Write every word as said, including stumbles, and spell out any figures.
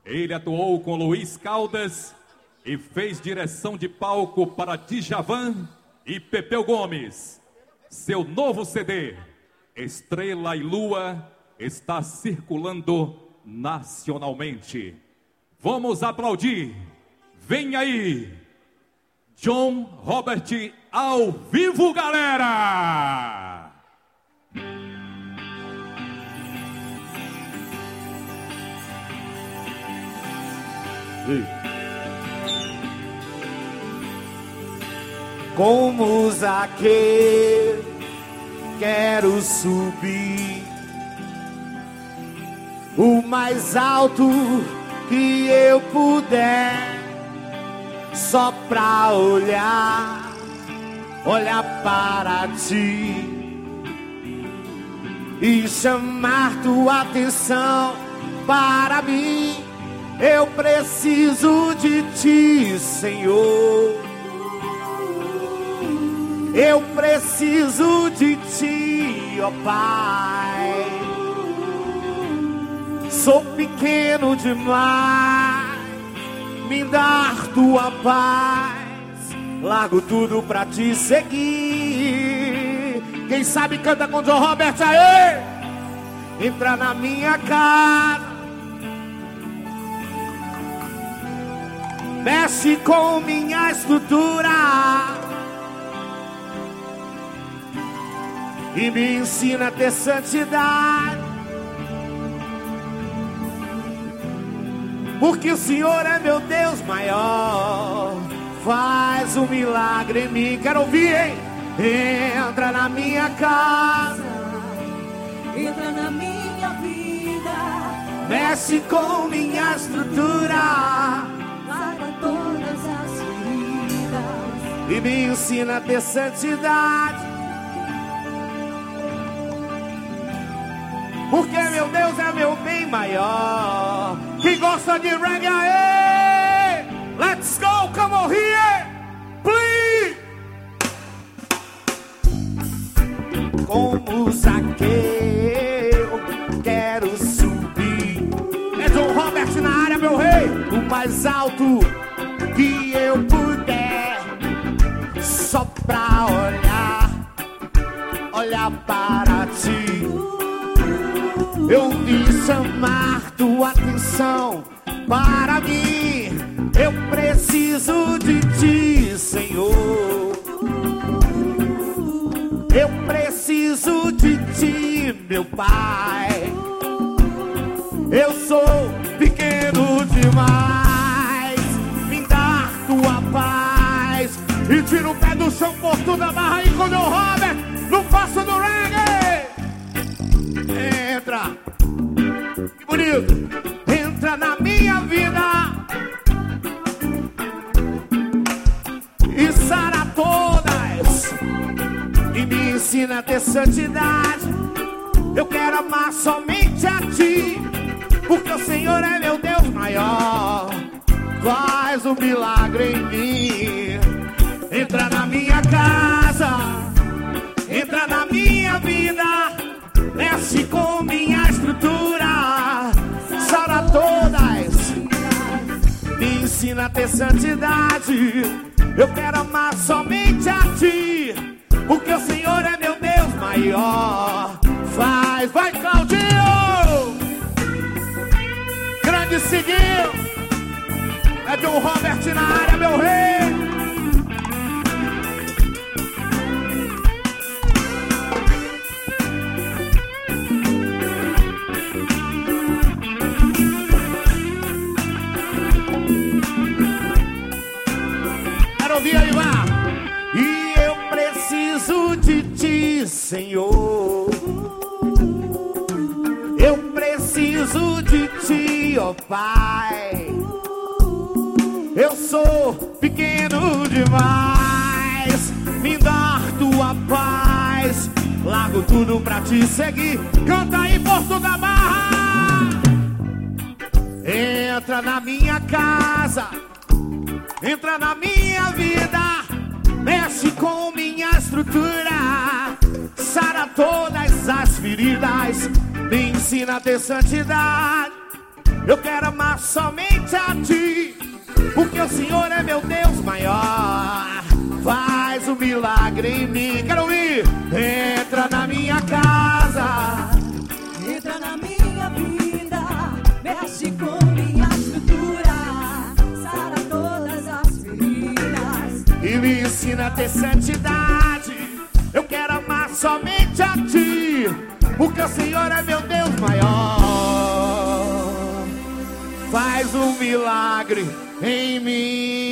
Ele atuou com Luiz Caldas e fez direção de palco para Djavan e Pepeu Gomes. Seu novo C D, Estrela e Lua, está circulando nacionalmente. Vamos aplaudir. Vem aí, John Robert ao vivo, galera! Como Zaqueu, quero subir o mais alto que eu puder, só pra olhar, olhar para ti e chamar tua atenção para mim. Eu preciso de ti, Senhor. Eu preciso de ti, ó Pai. Sou pequeno demais, me dar tua paz. Largo tudo pra te seguir. Quem sabe canta com John Robert aí. Entra na minha casa, mexe com minha estrutura e me ensina a ter santidade, porque o Senhor é meu Deus maior. Faz um milagre em mim. Quero ouvir, hein? Entra na minha casa, entra na minha vida, mexe com minha estrutura, lava todas as feridas e me ensina a ter santidade, porque meu Deus é meu bem maior. Quem gosta de reggae aí? Let's go, come on here, please. Como Zaqueu, quero subir. É John Robert na área, meu rei. O mais alto que eu puder, só pra olhar, olhar para ti. Eu vi chamar tua atenção para mim. Eu preciso de ti, Senhor. Eu preciso de ti, meu Pai. Eu sou pequeno demais, me dá tua paz. E tira o pé do chão por toda a barra aí com o Robert, no passo do reggae. Entra, que bonito. Entra na minha vida e sara todas, e me ensina a ter santidade. Eu quero amar somente a ti, porque o Senhor é meu Deus maior. Faz um milagre em mim. Entra na minha casa, entra na minha vida, mexe com minha estrutura, sara todas, me ensina a ter santidade. Eu quero amar somente a ti, porque o Senhor é meu Deus maior. Faz, vai Claudinho, grande seguiu. É John Robert na área, meu rei. Quero ouvir aí, vá. E eu preciso de ti, Senhor. Eu preciso de ti, ó Pai. Eu sou pequeno demais, me dá tua paz. Largo tudo pra te seguir. Canta aí, Porto da Barra. Entra na minha casa, entra na minha vida, mexe com minha estrutura, sara todas as feridas, me ensina a ter santidade, Eu quero amar somente a ti, porque o Senhor é meu Deus maior. Faz um milagre em mim. Quero ouvir. Entra na minha casa, entra na minha vida, mexe com minha estrutura, sara todas as feridas e me ensina a ter santidade. Eu quero amar somente a ti, porque o Senhor é meu Deus maior. Faz um milagre em mim.